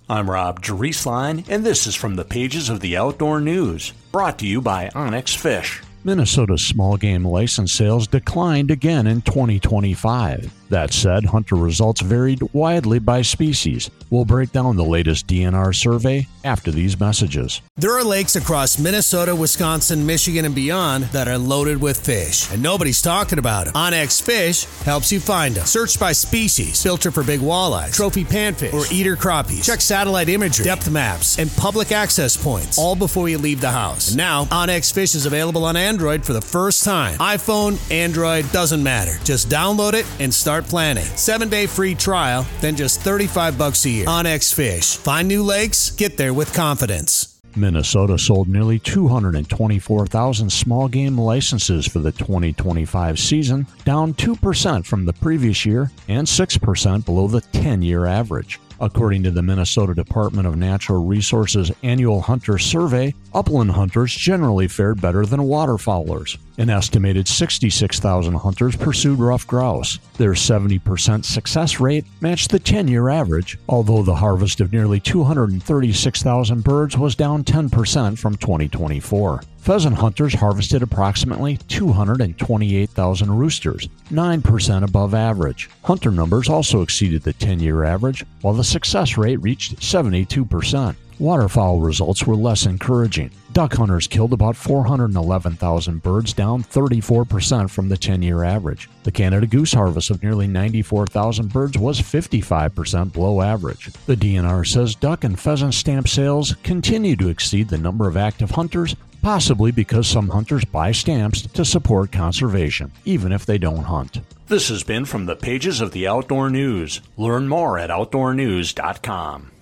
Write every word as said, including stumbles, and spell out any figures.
I'm Rob Drieslein, and this is from the pages of the Outdoor News, brought to you by Onyx Fish. Minnesota's small game license sales declined again in twenty twenty-five. That said, hunter results varied widely by species. We'll break down the latest D N R survey after these messages. There are lakes across Minnesota, Wisconsin, Michigan, and beyond that are loaded with fish, and nobody's talking about them. Onyx Fish helps you find them. Search by species, filter for big walleyes, trophy panfish, or eater crappies. Check satellite imagery, depth maps, and public access points, all before you leave the house. And now, Onyx Fish is available on Android for the first time. iPhone, Android, doesn't matter. Just download it and start planning. Seven-day free trial, then just thirty-five bucks a year. Onyx Fish. Find new lakes, get there with confidence. Minnesota sold nearly two hundred twenty-four thousand small game licenses for the twenty twenty-five season, down two percent from the previous year and six percent below the ten-year average. According to the Minnesota Department of Natural Resources annual hunter survey, upland hunters generally fared better than waterfowlers. An estimated sixty-six thousand hunters pursued ruffed grouse. Their seventy percent success rate matched the ten-year average, although the harvest of nearly two hundred thirty-six thousand birds was down ten percent from twenty twenty-four. Pheasant hunters harvested approximately two hundred twenty-eight thousand roosters, nine percent above average. Hunter numbers also exceeded the ten-year average, while the success rate reached seventy-two percent. Waterfowl results were less encouraging. Duck hunters killed about four hundred eleven thousand birds, down thirty-four percent from the ten-year average. The Canada goose harvest of nearly ninety-four thousand birds was fifty-five percent below average. The D N R says duck and pheasant stamp sales continue to exceed the number of active hunters, possibly because some hunters buy stamps to support conservation, even if they don't hunt. This has been from the pages of the Outdoor News. Learn more at outdoor news dot com.